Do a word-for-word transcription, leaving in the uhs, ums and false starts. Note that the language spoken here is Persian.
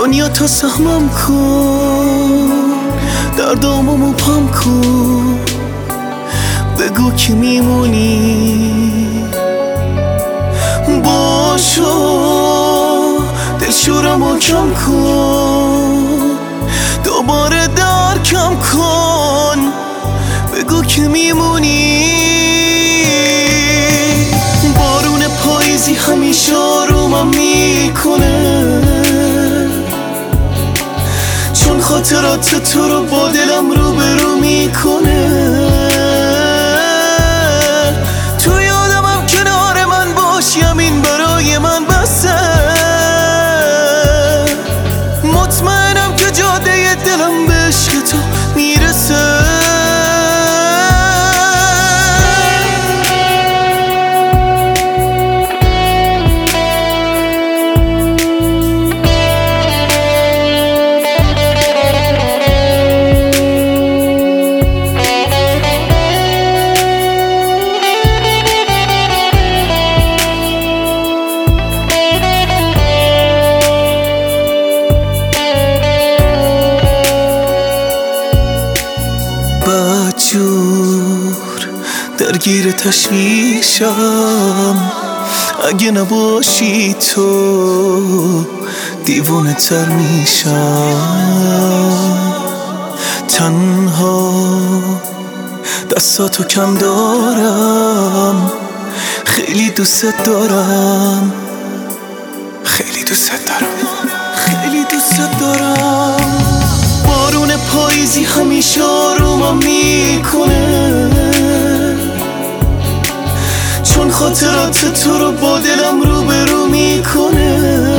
دنیا تا سهمم کن، دردامو مبهم کن، بگو که میمونی. باشو دلشورمو کم کن، دوباره درکم کن، بگو که میمونی. بارون پاییزی همیشه آرومم میکنه، چون خاطرات تو رو با دلم روبرو میکنه. تو یادمم کنار من باشی، همین برای من بسه. مطمئنم که جاده دلم به عشق تو میرسه. بدجور درگیر تشویشم، اگه نباشی تو دیوونه تر میشم. تنها دستاتو کم دارم، خیلی دوست دارم، خیلی دوست دارم، خیلی دوست دارم. بارون پاییزی همیشه آرومم میکنه، چون خاطرات تو رو با دلم روبرو میکنه.